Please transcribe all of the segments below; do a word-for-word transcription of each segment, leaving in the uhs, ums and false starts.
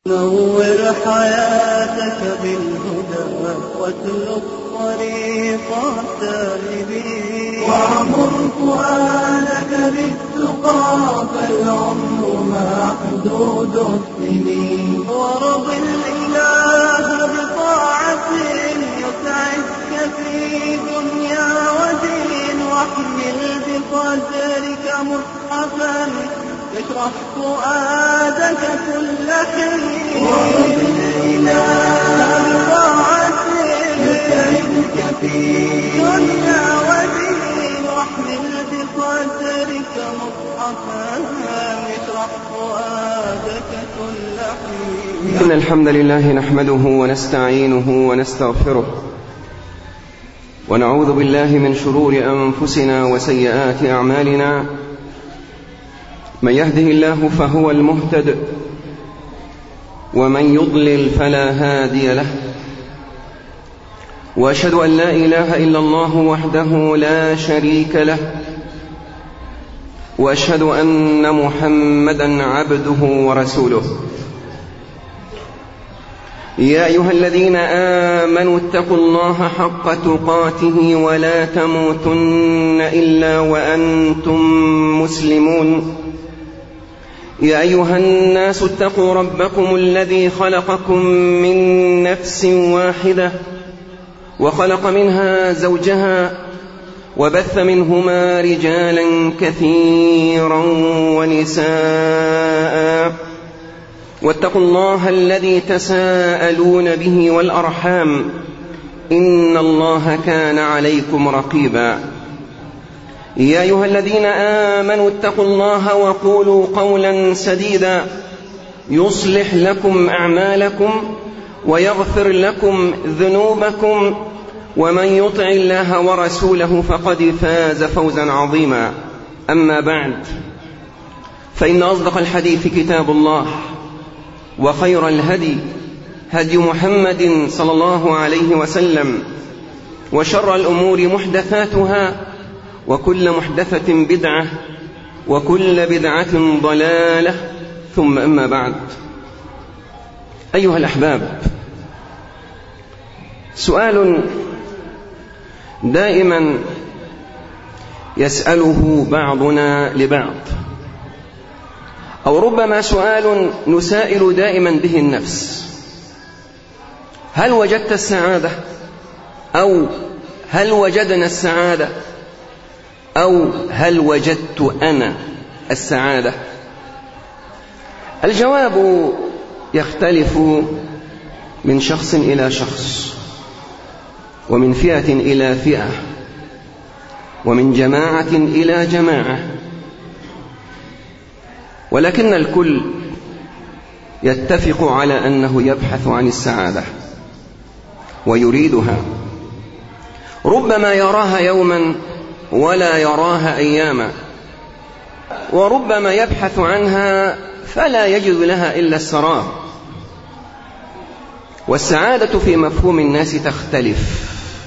نور حياتك بالهدى واسلك طريق التائبين، وعمر فؤادك بالتقى فالعمر محدود السنين، ورض الإله بطاعة يسعدك في دنيا ودين، واحمل بقدرك مصحفا يشرح فؤادك كل حين، ورض الإله بطاعة يسعدك في دنيا ودين، واحمل بقدرك مصحفا يشرح فؤادك كل حين. إن الحمد لله نحمده ونستعينه ونستغفره، ونعوذ بالله من شرور أنفسنا وسيئات أعمالنا. من يهده الله فهو المهتد، ومن يضلل فلا هادي له، وأشهد أن لا إله إلا الله وحده لا شريك له، وأشهد أن محمدا عبده ورسوله. يا أيها الذين آمنوا اتقوا الله حق تقاته ولا تموتن إلا وأنتم مسلمون. يا أيها الناس اتقوا ربكم الذي خلقكم من نفس واحدة، وخلق منها زوجها، وبث منهما رجالا كثيرا ونساء، واتقوا الله الذي تساءلون به والأرحام، إن الله كان عليكم رقيبا. يا أيها الذين آمنوا اتقوا الله وقولوا قولا سديدا يصلح لكم أعمالكم ويغفر لكم ذنوبكم، ومن يطع الله ورسوله فقد فاز فوزا عظيما. أما بعد، فإن أصدق الحديث كتاب الله، وخير الهدي هدي محمد صلى الله عليه وسلم، وشر الأمور محدثاتها، وكل محدثة بدعة، وكل بدعة ضلالة، ثم أما بعد. أيها الأحباب، سؤال دائما يسأله بعضنا لبعض، أو ربما سؤال نسائل دائما به النفس: هل وجدت السعادة؟ أو هل وجدنا السعادة؟ أو هل وجدت أنا السعادة؟ الجواب يختلف من شخص إلى شخص، ومن فئة إلى فئة، ومن جماعة إلى جماعة، ولكن الكل يتفق على أنه يبحث عن السعادة ويريدها، ربما يراها يوما ولا يراها أياما، وربما يبحث عنها فلا يجد لها إلا السراب. والسعادة في مفهوم الناس تختلف،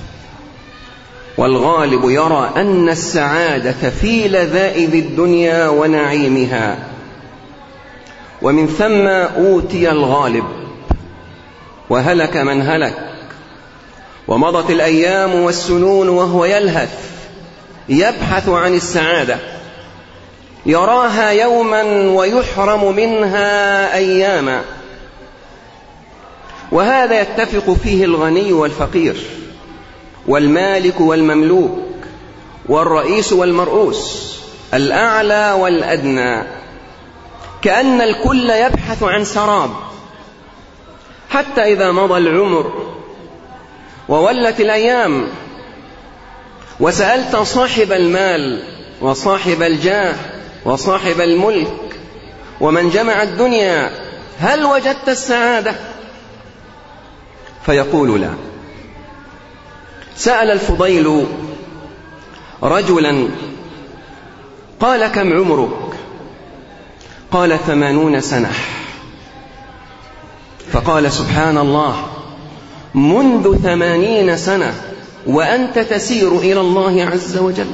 والغالب يرى أن السعادة في لذائذ الدنيا ونعيمها، ومن ثم أوتي الغالب وهلك من هلك، ومضت الأيام والسنون وهو يلهث يبحث عن السعادة، يراها يوما ويحرم منها أياما. وهذا يتفق فيه الغني والفقير، والمالك والمملوك، والرئيس والمرؤوس، الأعلى والأدنى، كأن الكل يبحث عن سراب، حتى إذا مضى العمر وولت الأيام وسألت صاحب المال وصاحب الجاه وصاحب الملك ومن جمع الدنيا: هل وجدت السعادة؟ فيقول لا. سأل الفضيل رجلا قال: كم عمرك؟ قال: ثمانون سنة. فقال: سبحان الله، منذ ثمانين سنة وأنت تسير إلى الله عز وجل.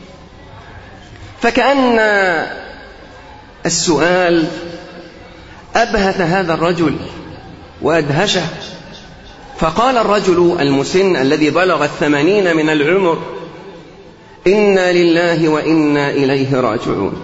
فكأن السؤال أبهت هذا الرجل وأدهشه، فقال الرجل المسن الذي بلغ الثمانين من العمر: إنا لله وإنا إليه راجعون.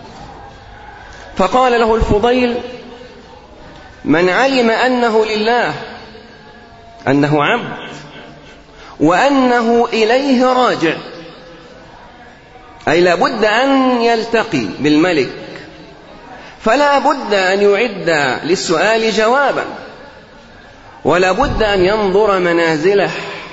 فقال له الفضيل: من علم أنه لله، أنه عبد، وأنه إليه راجع، أي لا بد أن يلتقي بالملك، فلا بد أن يعد للسؤال جوابا، ولا بد أن ينظر منازله.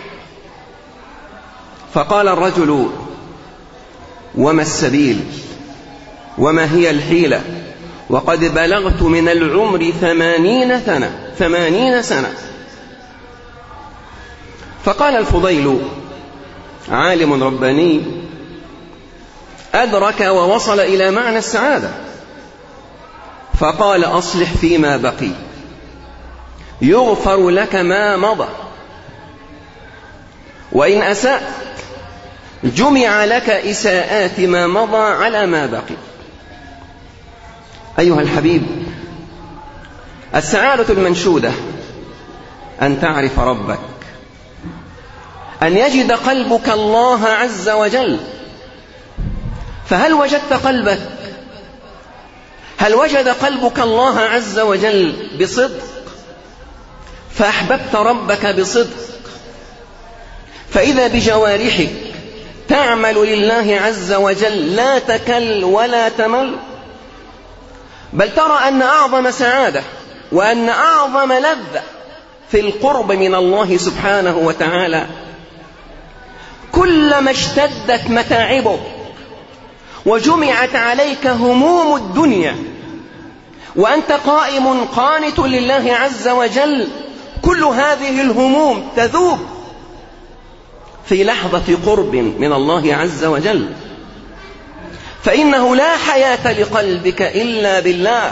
فقال الرجل: وما السبيل وما هي الحيلة وقد بلغت من العمر ثمانين سنة ثمانين سنة فقال الفضيل عالم رباني أدرك ووصل إلى معنى السعادة، فقال: أصلح فيما بقي يغفر لك ما مضى، وإن أسأت جمع لك إساءات ما مضى على ما بقي. أيها الحبيب، السعادة المنشودة أن تعرف ربك، أن يجد قلبك الله عز وجل. فهل وجدت قلبك؟ هل وجد قلبك الله عز وجل بصدق؟ فأحببت ربك بصدق، فإذا بجوارحك تعمل لله عز وجل لا تكل ولا تمل، بل ترى أن أعظم سعادة وأن أعظم لذة في القرب من الله سبحانه وتعالى كلما اشتدت متاعبك وجمعت عليك هموم الدنيا وأنت قائم قانت لله عز وجل، كل هذه الهموم تذوب في لحظة قرب من الله عز وجل، فإنه لا حياة لقلبك إلا بالله.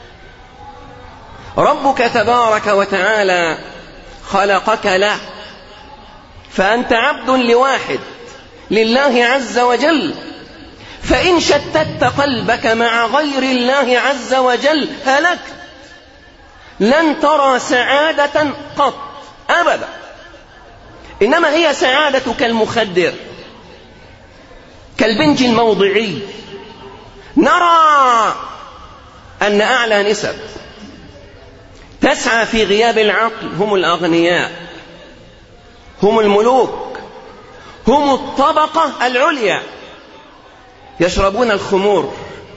ربك تبارك وتعالى خلقك له، فأنت عبد لواحد لله عز وجل، فإن شتت قلبك مع غير الله عز وجل هلكت، لن ترى سعادة قط أبدا، إنما هي سعادة كالمخدر، كالبنج الموضعي. نرى أن أعلى نسب تسعى في غياب العقل هم الأغنياء، هم الملوك، هم الطبقة العليا، يشربون الخمور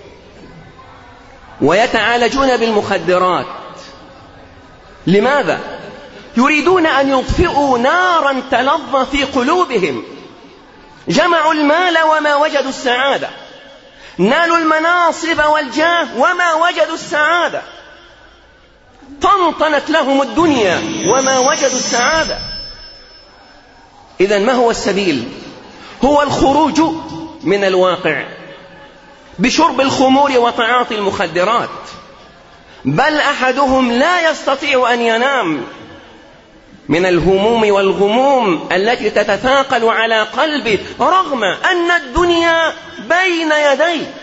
ويتعالجون بالمخدرات. لماذا؟ يريدون أن يطفئوا نارا تلظى في قلوبهم. جمعوا المال وما وجدوا السعادة، نالوا المناصب والجاه وما وجدوا السعادة، طنطنت لهم الدنيا وما وجدوا السعادة. إذن ما هو السبيل؟ هو الخروج من الواقع بشرب الخمور وتعاطي المخدرات، بل أحدهم لا يستطيع أن ينام من الهموم والغموم التي تتثاقل على قلبه رغم أن الدنيا بين يديه.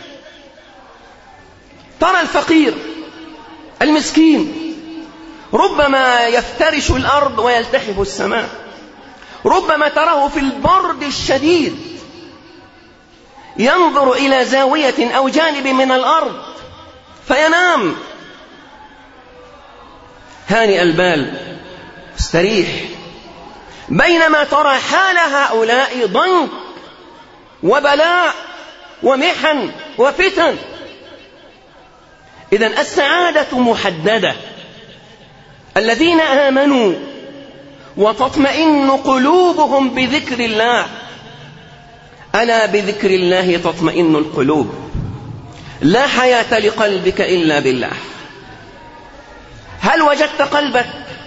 ترى الفقير المسكين ربما يفترش الأرض ويلتحف السماء، ربما تراه في البرد الشديد ينظر إلى زاوية أو جانب من الأرض فينام هانئ البال استريح، بينما ترى حال هؤلاء ضنك وبلاء ومحن وفتن. إذن السعادة محددة. الذين آمنوا وتطمئن قلوبهم بذكر الله، ألا بذكر الله تطمئن القلوب. لا حياة لقلبك إلا بالله. هل وجدت قلبك؟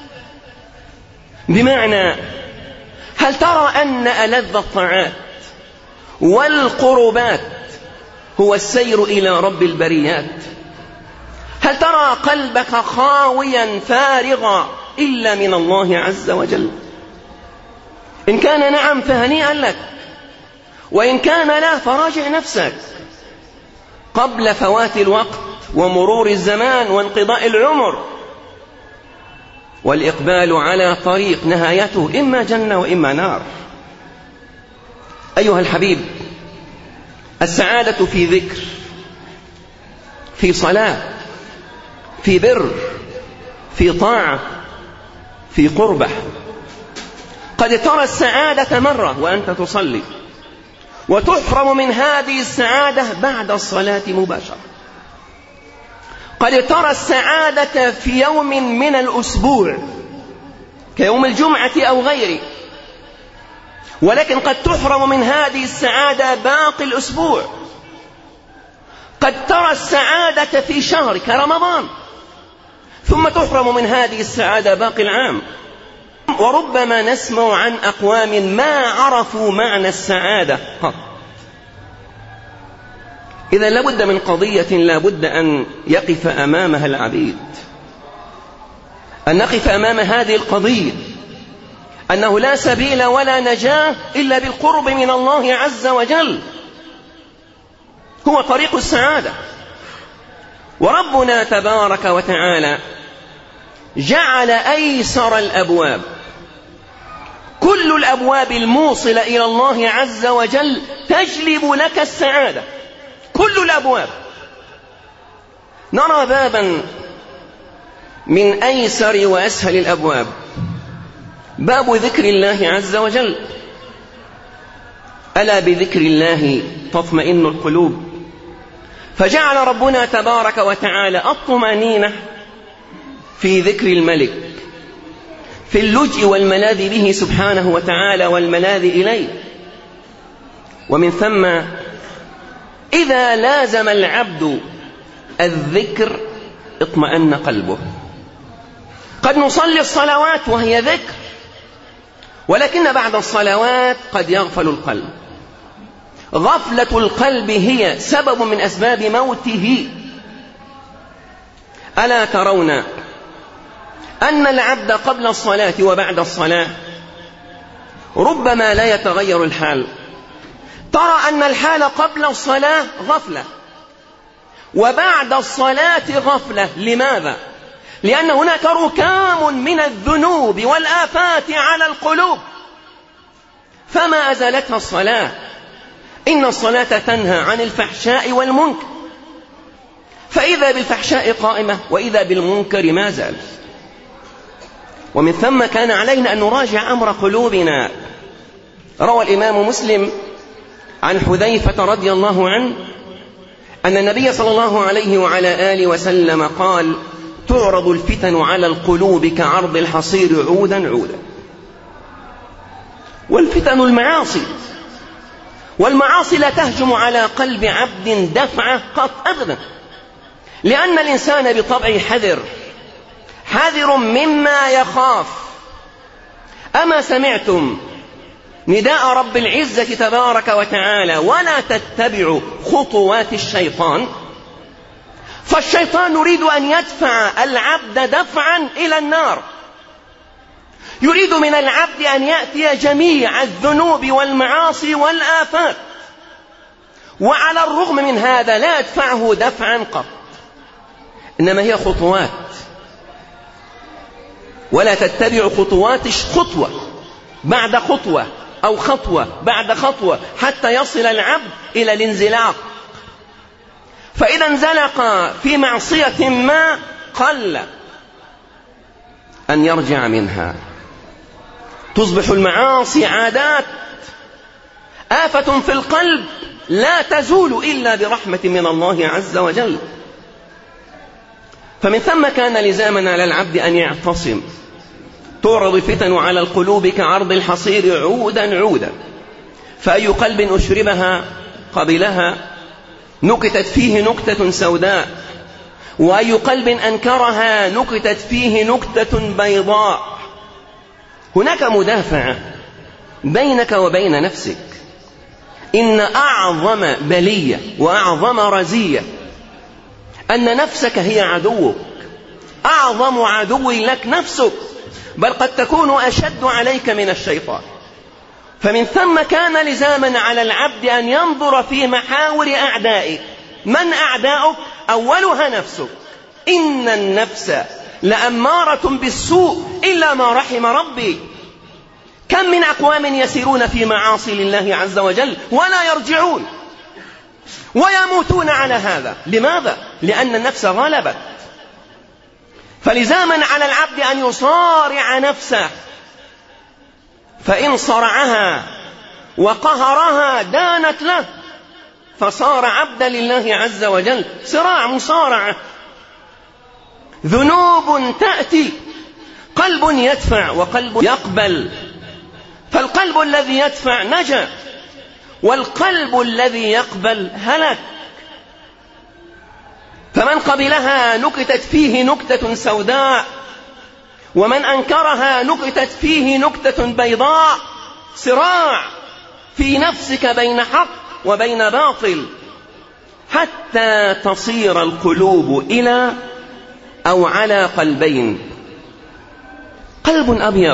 بمعنى هل ترى أن ألذ الطاعات والقربات هو السير إلى رب البريات؟ هل ترى قلبك خاويا فارغا إلا من الله عز وجل؟ إن كان نعم فهنيئا لك، وإن كان لا فراجع نفسك قبل فوات الوقت ومرور الزمان وانقضاء العمر، والإقبال على طريق نهايته إما جنة وإما نار. أيها الحبيب، السعادة في ذكر، في صلاة، في بر، في طاعة، في قربة. قد ترى السعادة مرة وأنت تصلي، وتحرم من هذه السعادة بعد الصلاة مباشرة. قد ترى السعادة في يوم من الأسبوع كيوم الجمعة أو غيره، ولكن قد تحرم من هذه السعادة باقي الأسبوع. قد ترى السعادة في شهر كرمضان ثم تحرم من هذه السعادة باقي العام. وربما نسمع عن أقوام ما عرفوا معنى السعادة قط. إذا لابد من قضية لابد أن يقف أمامها العبيد، أن نقف أمام هذه القضية، أنه لا سبيل ولا نجاة إلا بالقرب من الله عز وجل، هو طريق السعادة. وربنا تبارك وتعالى جعل أيسر الأبواب، كل الأبواب الموصلة إلى الله عز وجل تجلب لك السعادة، كل الأبواب. نرى بابا من أيسر وأسهل الأبواب، باب ذكر الله عز وجل. ألا بذكر الله تطمئن القلوب. فجعل ربنا تبارك وتعالى الطمأنينة في ذكر الملك، في اللجء والملاذ به سبحانه وتعالى والملاذ إليه. ومن ثم إذا لازم العبد الذكر اطمأن قلبه. قد نصلي الصلوات وهي ذكر، ولكن بعد الصلوات قد يغفل القلب. غفلة القلب هي سبب من أسباب موته. ألا ترون أن العبد قبل الصلاة وبعد الصلاة ربما لا يتغير الحال؟ ترى أن الحال قبل الصلاة غفلة، وبعد الصلاة غفلة. لماذا؟ لأن هناك ركام من الذنوب والآفات على القلوب فما أزالتها الصلاة. إن الصلاة تنهى عن الفحشاء والمنكر، فإذا بالفحشاء قائمة وإذا بالمنكر ما زال. ومن ثم كان علينا أن نراجع أمر قلوبنا. روى الإمام مسلم عن حذيفة رضي الله عنه أن النبي صلى الله عليه وعلى آله وسلم قال: تعرض الفتن على القلوب كعرض الحصير عودا عودا. والفتن المعاصي، والمعاصي لا تهجم على قلب عبد دفعة قط أبدا، لأن الإنسان بطبعه حذر، حذر مما يخاف. أما سمعتم نداء رب العزة تبارك وتعالى: ولا تتبعوا خطوات الشيطان؟ فالشيطان يريد أن يدفع العبد دفعا إلى النار، يريد من العبد أن يأتي جميع الذنوب والمعاصي والآفات، وعلى الرغم من هذا لا يدفعه دفعا قط، إنما هي خطوات. ولا تتبع خطوات، خطوة بعد خطوة أو خطوة بعد خطوة حتى يصل العبد إلى الانزلاق. فإذا انزلق في معصية ما قل أن يرجع منها، تصبح المعاصي عادات، آفة في القلب لا تزول إلا برحمة من الله عز وجل. فمن ثم كان لزاما على العبد أن يعتصم. تعرض الفتن على القلوب كعرض الحصير عودا عودا، فأي قلب أشربها قبلها نكتت فيه نكتة سوداء، وأي قلب أنكرها نكتت فيه نكتة بيضاء. هناك مدافعة بينك وبين نفسك. إن أعظم بلية وأعظم رزية أن نفسك هي عدوك، أعظم عدو لك نفسك، بل قد تكون أشد عليك من الشيطان. فمن ثم كان لزاما على العبد أن ينظر في محاور أعدائه، من أعداؤك؟ أولها نفسك. إن النفس لأمارة بالسوء إلا ما رحم ربي. كم من أقوام يسيرون في معاصي لله عز وجل ولا يرجعون ويموتون على هذا. لماذا؟ لأن النفس غلبت. فلزاما على العبد أن يصارع نفسه، فإن صرعها وقهرها دانت له، فصار عبدا لله عز وجل. صراع، مصارعة. ذنوب تأتي، قلب يدفع وقلب يقبل، فالقلب الذي يدفع نجا، والقلب الذي يقبل هلك. فمن قبلها نكتت فيه نكتة سوداء، ومن أنكرها نكتت فيه نكتة بيضاء. صراع في نفسك بين حق وبين باطل، حتى تصير القلوب إلى أو على قلبين. قلب أبيض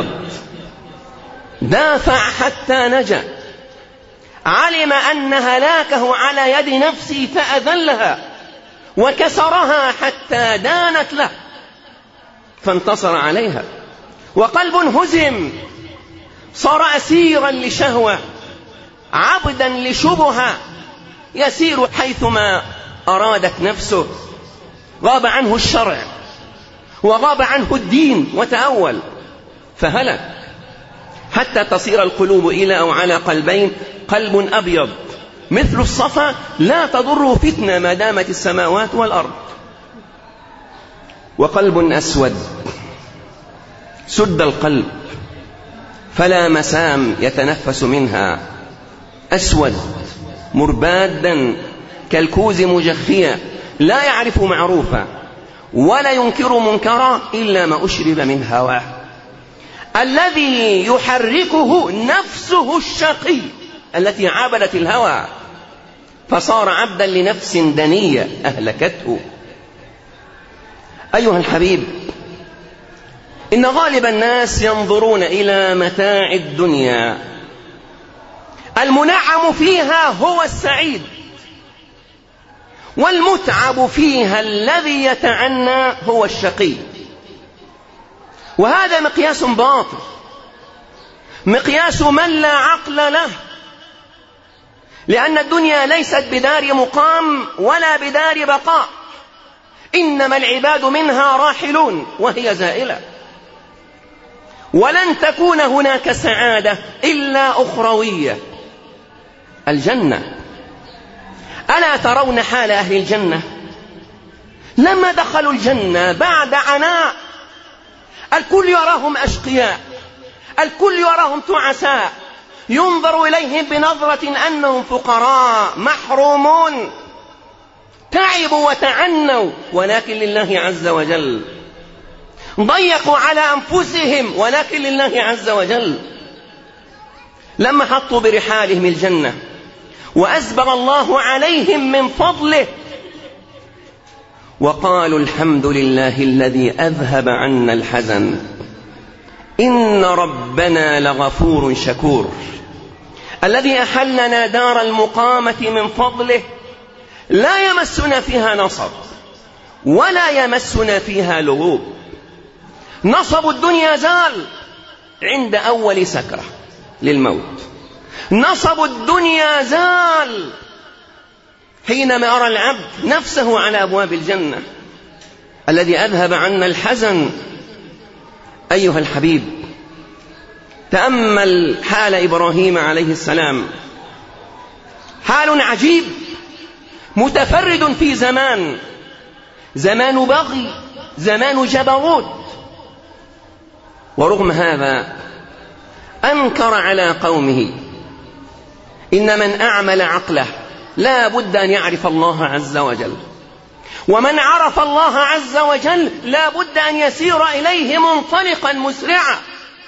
دافع حتى نجا، علم أن هلاكه على يد نفسه فأذلها وكسرها حتى دانت له فانتصر عليها. وقلب هزم صار أسيرا لشهوة، عبدا لشبهة، يسير حيثما أرادت نفسه. غاب عنه الشرع وغاب عنه الدين وتأول فهلك، حتى تصير القلوب إلى أو على قلبين. قلب أبيض مثل الصفا لا تضره فتنة ما دامت السماوات والأرض. وقلب أسود سد القلب فلا مسام يتنفس منها، أسود مربادا كالكوز مجخيا، لا يعرف معروفا ولا ينكر منكرا إلا ما أشرب من هواه. الذي يحركه نفسه الشقي التي عبدت الهوى، فصار عبدا لنفس دنية أهلكته. أيها الحبيب، إن غالب الناس ينظرون إلى متاع الدنيا، المنعم فيها هو السعيد، والمتعب فيها الذي يتعنى هو الشقي. وهذا مقياس باطل، مقياس من لا عقل له، لأن الدنيا ليست بدار مقام ولا بدار بقاء، إنما العباد منها راحلون وهي زائلة، ولن تكون هناك سعادة إلا أخروية، الجنة. ألا ترون حال أهل الجنة لما دخلوا الجنة بعد عناء؟ الكل يراهم أشقياء، الكل يراهم تعساء، ينظر إليهم بنظرة أنهم فقراء محرومون، تعبوا وتعنوا، ولكن لله عز وجل. ضيقوا على أنفسهم ولكن لله عز وجل. لما حطوا برحالهم الجنة وأسبغ الله عليهم من فضله، وقالوا الحمد لله الذي أذهب عنا الحزن إن ربنا لغفور شكور، الذي أحلنا دار المقامة من فضله، لا يمسنا فيها نصب ولا يمسنا فيها لغوب. نصب الدنيا زال عند أول سكرة للموت، نصب الدنيا زال حينما أرى العبد نفسه على أبواب الجنة، الذي أذهب عنا الحزن. أيها الحبيب، تأمل حال إبراهيم عليه السلام، حال عجيب متفرد في زمان، زمان بغي، زمان جبروت، ورغم هذا أنكر على قومه. إن من أعمل عقله لا بد أن يعرف الله عز وجل، ومن عرف الله عز وجل لا بد أن يسير إليه منطلقا مسرعا.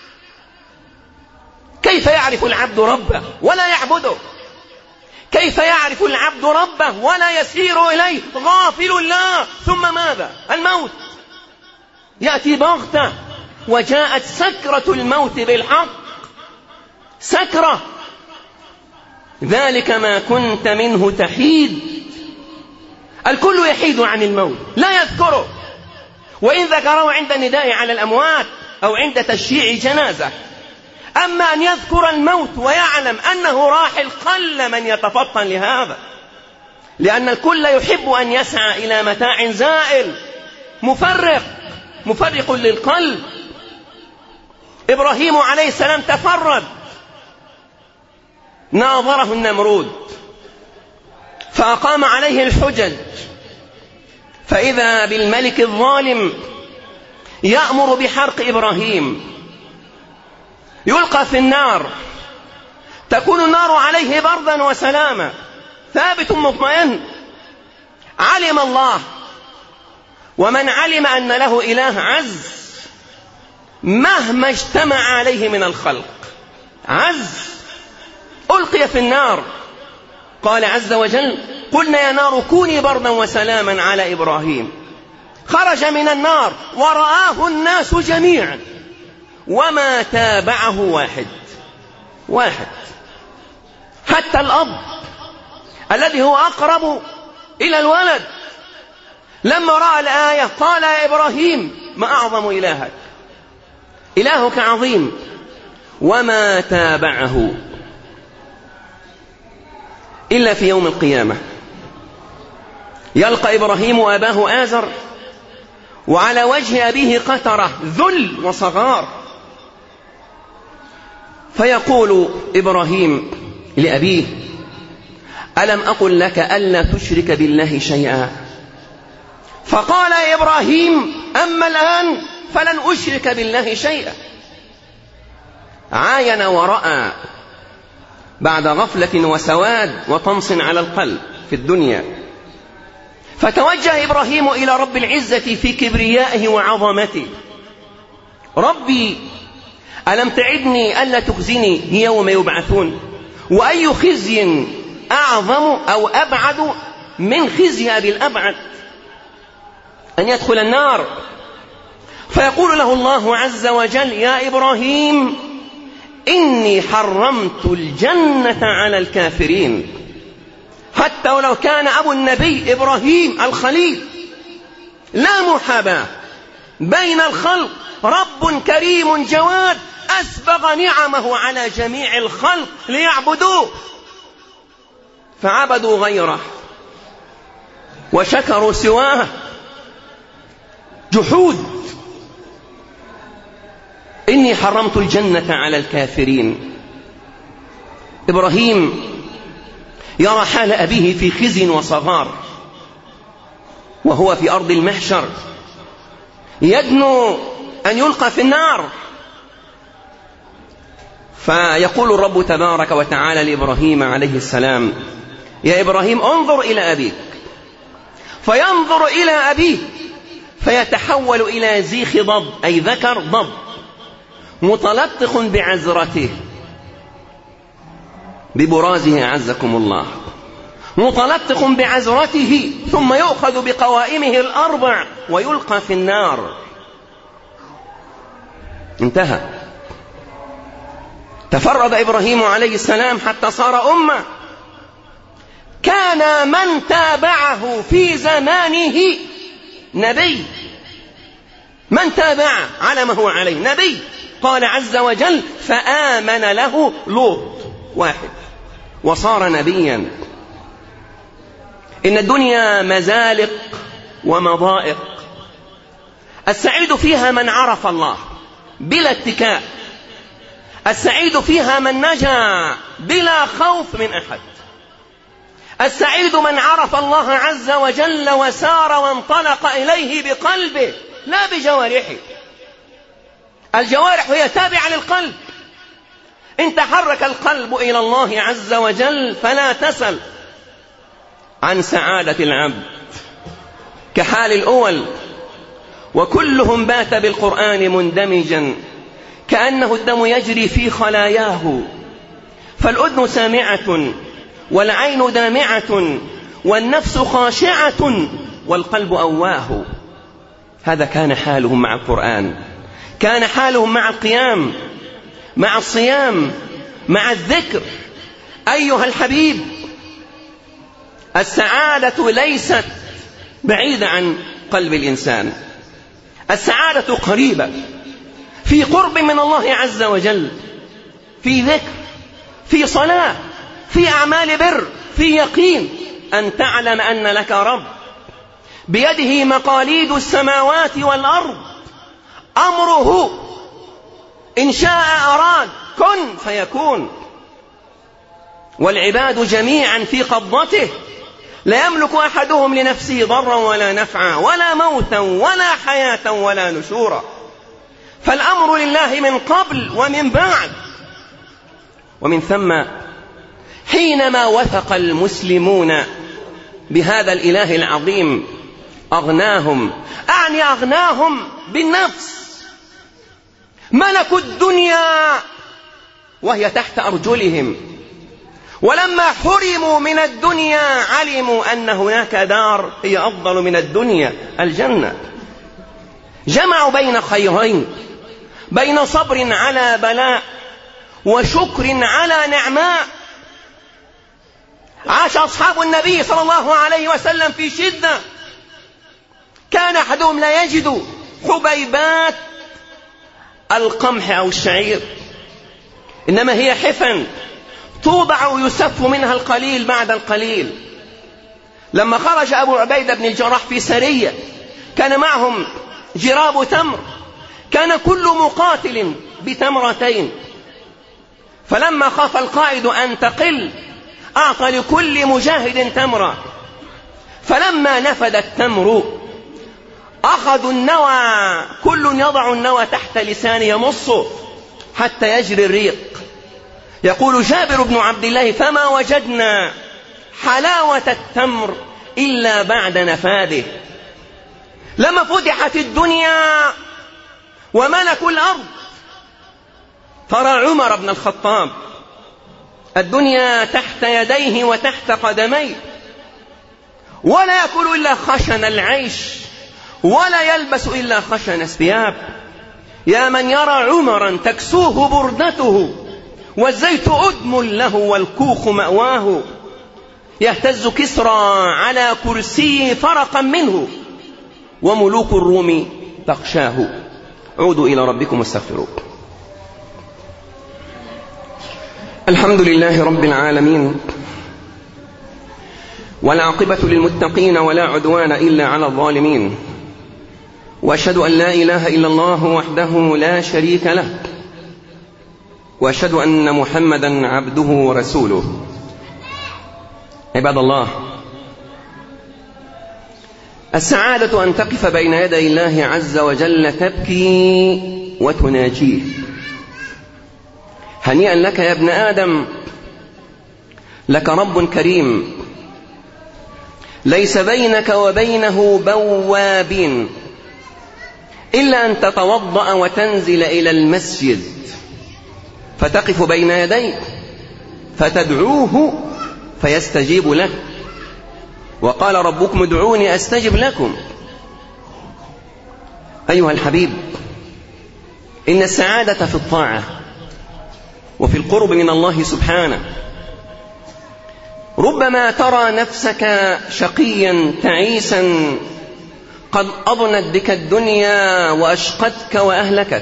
كيف يعرف العبد ربه ولا يعبده؟ كيف يعرف العبد ربه ولا يسير إليه؟ غافل الله. ثم ماذا؟ الموت يأتي بغتة، وجاءت سكرة الموت بالحق، سكرة، ذلك ما كنت منه تحيد. الكل يحيد عن الموت لا يذكره، وإن ذكره عند النداء على الأموات أو عند تشييع جنازة. أما أن يذكر الموت ويعلم أنه راحل قل من يتفطن لهذا، لأن الكل يحب أن يسعى إلى متاع زائل مفرق مفرق للقلب. إبراهيم عليه السلام تفرد، ناظره النمرود فأقام عليه الحجج، فإذا بالملك الظالم يأمر بحرق إبراهيم، يلقى في النار، تكون النار عليه بردا وسلاما، ثابت مطمئن. علم الله، ومن علم أن له إله عز مهما اجتمع عليه من الخلق عز، ألقي في النار. قال عز وجل: قلنا يا نار كوني بردا وسلاما على إبراهيم. خرج من النار ورآه الناس جميعا، وما تابعه واحد واحد حتى الأب الذي هو أقرب إلى الولد لما رأى الآية قال: يا إبراهيم ما أعظم إلهك، إلهك عظيم. وما تابعه إلا في يوم القيامة يلقى إبراهيم أباه آزر، وعلى وجه أبيه قترة ذل وصغار، فيقول إبراهيم لأبيه: ألم أقل لك ألا تشرك بالله شيئا؟ فقال إبراهيم: أما الآن فلن أشرك بالله شيئا. عاين ورأى بعد غفلة وسواد وطمس على القلب في الدنيا، فتوجه إبراهيم إلى رب العزة في كبريائه وعظمته: ربي ألم تعدني ألا تخزني يوم يبعثون؟ وأي خزي أعظم أو أبعد من خزي أبي الأبعد أن يدخل النار؟ فيقول له الله عز وجل: يا إبراهيم إني حرمت الجنة على الكافرين. حتى ولو كان أبو النبي إبراهيم الخليل لا محاباة بين الخلق، رب كريم جواد أسبغ نعمه على جميع الخلق ليعبدوه، فعبدوا غيره وشكروا سواه. جحود. إني حرمت الجنة على الكافرين. إبراهيم يرى حال أبيه في خزي وصغار وهو في أرض المحشر، يدنو أن يلقى في النار. فيقول الرب تبارك وتعالى لإبراهيم عليه السلام: يا إبراهيم انظر إلى أبيك. فينظر إلى أبيه فيتحول إلى زيخ ضب، أي ذكر ضب متلطخ بعزرته ببرازه عزكم الله، متلطخ بعزرته، ثم يؤخذ بقوائمه الأربع ويلقى في النار. انتهى. تفرد إبراهيم عليه السلام حتى صار أمة. كان من تابعه في زمانه نبي، من تابعه على ما هو عليه نبي. قال عز وجل: فآمن له لوط، واحد، وصار نبيا. إن الدنيا مزالق ومضائق، السعيد فيها من عرف الله بلا اتكاء، السعيد فيها من نجا بلا خوف من أحد، السعيد من عرف الله عز وجل وسار وانطلق إليه بقلبه لا بجوارحه. الجوارح هي تابعة للقلب. إن تحرك القلب إلى الله عز وجل فلا تسل عن سعادة العبد، كحال الأول. وكلهم بات بالقرآن مندمجا كأنه الدم يجري في خلاياه، فالأذن سامعة والعين دامعة والنفس خاشعة والقلب أواه. هذا كان حالهم مع القرآن، كان حالهم مع القيام، مع الصيام، مع الذكر. أيها الحبيب، السعادة ليست بعيدة عن قلب الإنسان. السعادة قريبة، في قرب من الله عز وجل، في ذكر، في صلاة، في أعمال بر، في يقين أن تعلم أن لك رب بيده مقاليد السماوات والأرض، أمره إن شاء أراد كن فيكون، والعباد جميعا في قبضته، لا يملك أحدهم لنفسه ضرا ولا نفعا ولا موتا ولا حياة ولا نشورا، فالأمر لله من قبل ومن بعد. ومن ثم حينما وثق المسلمون بهذا الإله العظيم أغناهم، أعني أغناهم بالنفس، ملكوا الدنيا وهي تحت أرجلهم، ولما حرموا من الدنيا علموا أن هناك دار هي أفضل من الدنيا، الجنة. جمعوا بين خيرين، بين صبر على بلاء وشكر على نعماء. عاش أصحاب النبي صلى الله عليه وسلم في شدة، كان أحدهم لا يجد حبيبات القمح أو الشعير، إنما هي حفن توضع ويسف منها القليل بعد القليل. لما خرج أبو عبيدة بن الجراح في سرية كان معهم جراب تمر، كان كل مقاتل بتمرتين، فلما خاف القائد أن تقل أعطى لكل مجاهد تمرة، فلما نفد التمر أخذوا النوى، كل يضع النوى تحت لسانه يمصه حتى يجري الريق. يقول جابر بن عبد الله: فما وجدنا حلاوة التمر إلا بعد نفاده. لما فتحت الدنيا وملكوا الأرض، ترى عمر بن الخطاب الدنيا تحت يديه وتحت قدميه، ولا يأكل إلا خشن العيش ولا يلبس إلا خشن الثياب. يا من يرى عمرا تكسوه بردته والزيت أدم له والكوخ مأواه، يهتز كسرى على كرسي فرقا منه وملوك الروم تخشاه. عودوا إلى ربكم واستغفروه. الحمد لله رب العالمين، والعاقبة للمتقين ولا عدوان إلا على الظالمين، وأشهد أن لا إله إلا الله وحده لا شريك له، وأشهد أن محمدا عبده ورسوله. عباد الله، السعادة أن تقف بين يدي الله عز وجل تبكي وتناجيه. هنيئا لك يا ابن آدم، لك رب كريم ليس بينك وبينه بواب إلا أن تتوضأ وتنزل إلى المسجد فتقف بين يديه فتدعوه فيستجيب لك، وقال ربكم ادعوني أستجب لكم. أيها الحبيب، إن السعادة في الطاعة وفي القرب من الله سبحانه. ربما ترى نفسك شقيا تعيسا قد أضنت بك الدنيا وأشقتك وأهلكت،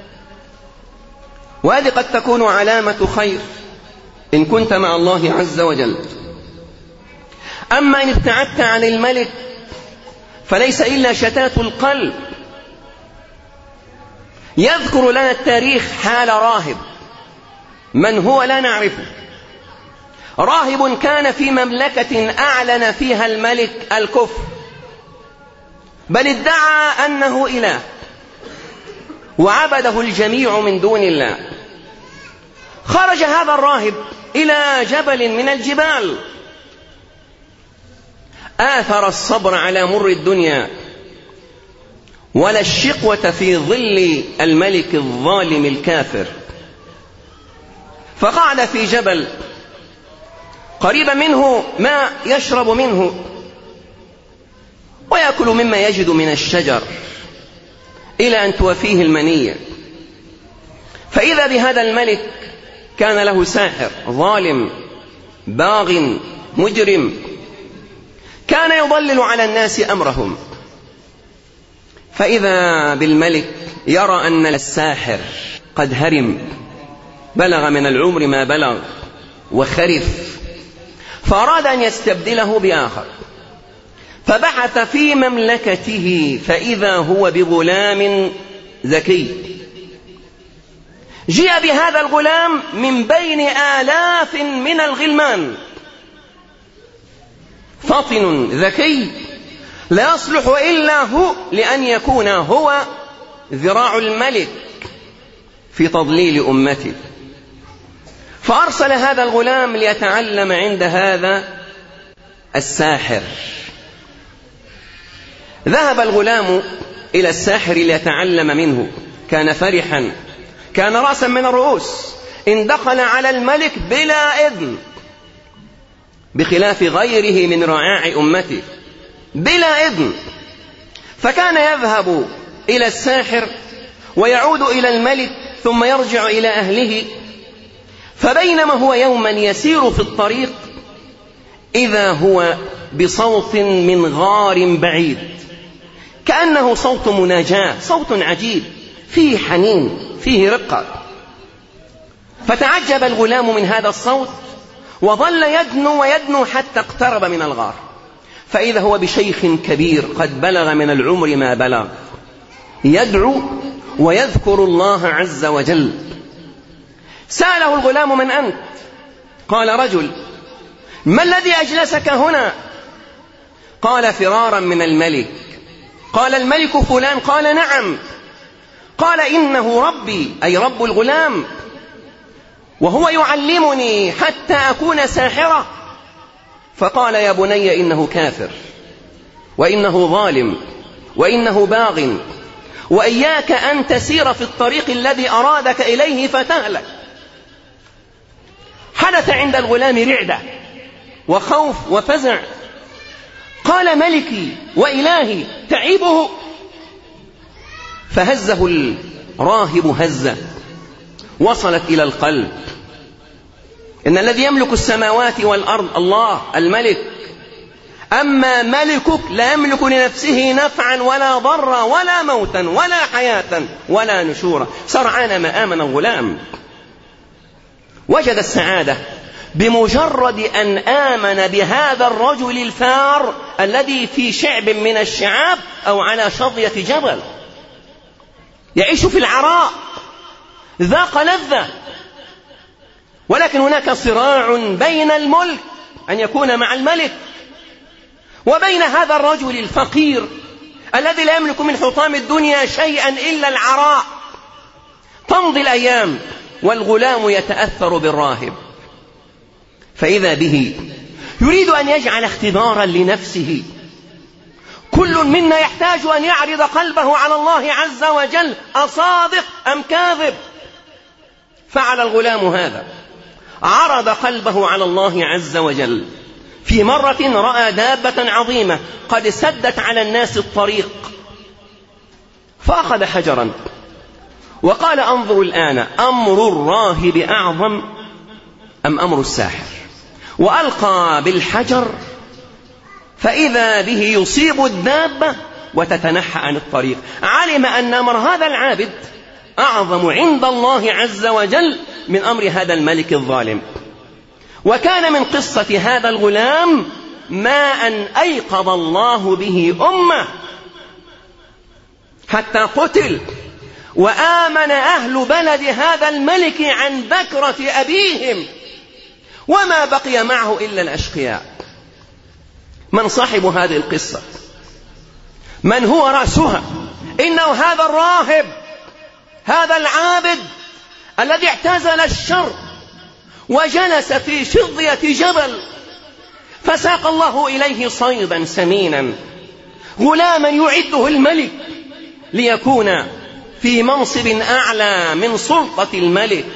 وهذه قد تكون علامة خير إن كنت مع الله عز وجل. أما إن ابتعدت عن الملك فليس إلا شتات القلب. يذكر لنا التاريخ حال راهب، من هو لا نعرفه، راهب كان في مملكة أعلن فيها الملك الكفر، بل ادعى أنه إله وعبده الجميع من دون الله. خرج هذا الراهب إلى جبل من الجبال، آثر الصبر على مر الدنيا ولا الشقوة في ظل الملك الظالم الكافر، فقعد في جبل قريبا منه ما يشرب منه ويأكل مما يجد من الشجر إلى أن توفيه المنية. فإذا بهذا الملك كان له ساحر ظالم باغ مجرم، كان يضلل على الناس أمرهم، فإذا بالملك يرى أن الساحر قد هرم، بلغ من العمر ما بلغ وخرف، فأراد أن يستبدله بآخر، فبحث في مملكته فإذا هو بغلام ذكي. جاء بهذا الغلام من بين آلاف من الغلمان، فطن ذكي لا يصلح إلا هو لأن يكون هو ذراع الملك في تضليل أمته. فأرسل هذا الغلام ليتعلم عند هذا الساحر. ذهب الغلام إلى الساحر ليتعلم منه، كان فرحا، كان رأسا من الرؤوس، إن دخل على الملك بلا إذن، بخلاف غيره من رعاع أمته بلا إذن. فكان يذهب إلى الساحر ويعود إلى الملك ثم يرجع إلى أهله. فبينما هو يوما يسير في الطريق إذا هو بصوت من غار بعيد، كأنه صوت مناجاة، صوت عجيب فيه حنين فيه رقة. فتعجب الغلام من هذا الصوت وظل يدنو ويدنو حتى اقترب من الغار، فإذا هو بشيخ كبير قد بلغ من العمر ما بلغ، يدعو ويذكر الله عز وجل. سأله الغلام: من أنت؟ قال: رجل. ما الذي أجلسك هنا؟ قال: فرارا من الملك. قال: الملك فلان؟ قال: نعم. قال: إنه ربي، أي رب الغلام، وهو يعلمني حتى أكون ساحرة. فقال: يا بني إنه كافر، وإنه ظالم، وإنه باغ، وإياك أن تسير في الطريق الذي أرادك إليه فتهلك. حدث عند الغلام رعدة وخوف وفزع. قال: ملكي وإلهي تعيبه. فهزه الراهب هزة وصلت إلى القلب. إن الذي يملك السماوات والأرض الله الملك، أما ملكك لا يملك لنفسه نفعا ولا ضرا ولا موتا ولا حياة ولا نشورا. سرعان ما آمن الغلام، وجد السعادة بمجرد أن آمن بهذا الرجل الفار الذي في شعب من الشعاب أو على شظية جبل، يعيش في العراء، ذاق لذة. ولكن هناك صراع بين الملك أن يكون مع الملك وبين هذا الرجل الفقير الذي لا يملك من حطام الدنيا شيئا إلا العراء. تمضي الأيام والغلام يتأثر بالراهب، فإذا به يريد أن يجعل اختبارا لنفسه. كل منا يحتاج أن يعرض قلبه على الله عز وجل، أصادق أم كاذب. فعل الغلام هذا، عرض قلبه على الله عز وجل. في مرة رأى دابة عظيمة قد سدت على الناس الطريق، فأخذ حجرا وقال: انظر الآن، أمر الراهب أعظم أم أمر الساحر؟ وألقى بالحجر، فإذا به يصيب الدابة وتتنحى عن الطريق. علم أن أمر هذا العابد أعظم عند الله عز وجل من أمر هذا الملك الظالم. وكان من قصة هذا الغلام ما أن أيقظ الله به أمة حتى قتل، وآمن أهل بلد هذا الملك عن بكرة أبيهم، وما بقي معه إلا الأشقياء. من صاحب هذه القصة؟ من هو رأسها؟ إنه هذا الراهب، هذا العابد الذي اعتزل الشر وجلس في شظية جبل، فساق الله إليه صيدا سمينا، غلاما يعده الملك ليكون في منصب أعلى من سلطة الملك.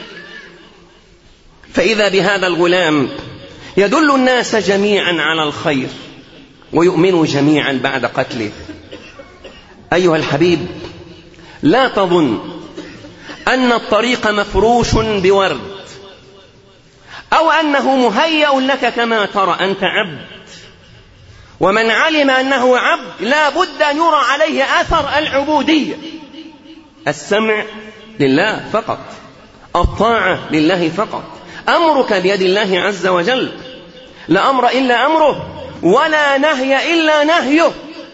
فإذا بهذا الغلام يدل الناس جميعا على الخير ويؤمنوا جميعا بعد قتله. أيها الحبيب، لا تظن أن الطريق مفروش بورد، أو أنه مهيأ لك كما ترى. أنت عبد، ومن علم أنه عبد لا بد أن يرى عليه أثر العبودية. السمع لله فقط، الطاعة لله فقط، أمرك بيد الله عز وجل، لا أمر إلا أمره ولا نهي إلا نهيه.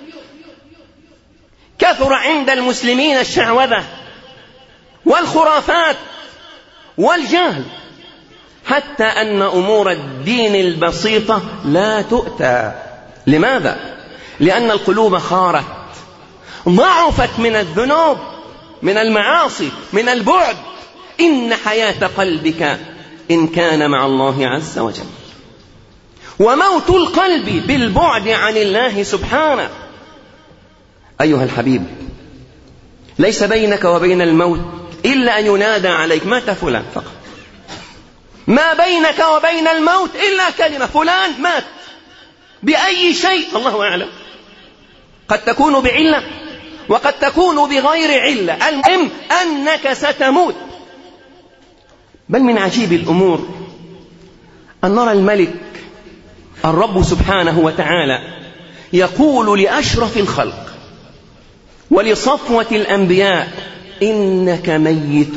كثر عند المسلمين الشعوذة والخرافات والجهل، حتى أن أمور الدين البسيطة لا تؤتى. لماذا؟ لأن القلوب خارت، ضعفت من الذنوب، من المعاصي، من البعد. إن حياة قلبك إن كان مع الله عز وجل، وموت القلب بالبعد عن الله سبحانه. أيها الحبيب، ليس بينك وبين الموت إلا أن ينادى عليك مات فلان فقط. ما بينك وبين الموت إلا كلمة فلان مات. بأي شيء؟ الله أعلم. قد تكون بعلة وقد تكون بغير علة، المهم أنك ستموت. بل من عجيب الأمور أن نرى الملك الرب سبحانه وتعالى يقول لأشرف الخلق ولصفوة الأنبياء: إنك ميت،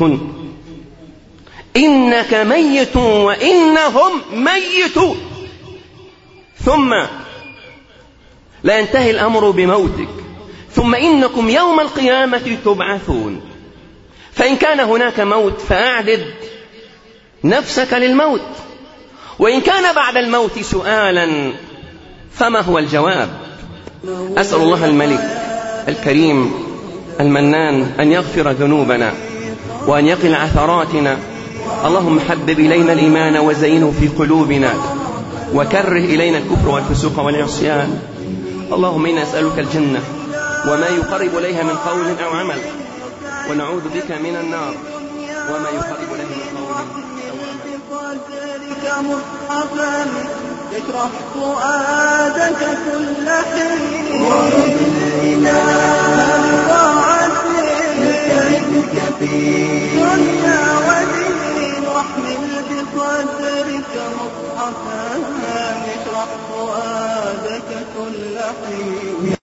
إنك ميت وإنهم ميتون. ثم لا ينتهي الأمر بموتك، ثم إنكم يوم القيامة تبعثون. فإن كان هناك موت فأعدد نفسك للموت، وإن كان بعد الموت سؤالا فما هو الجواب؟ أسأل الله الملك الكريم المنان أن يغفر ذنوبنا وأن يقل عثراتنا. اللهم حبب إلينا الإيمان وزينه في قلوبنا وكره إلينا الكفر والفسوق والعصيان. اللهم إنا نسألك الجنة وما يقرب إليها من قول أو عمل، ونعوذ بك من النار وما يقرب إليها من قول أو عمل. يشرح فؤادك كل حين وبالإله طاعتك في دنيا ودين، واحمل بقدرك مصحفا يشرح فؤادك كل حين.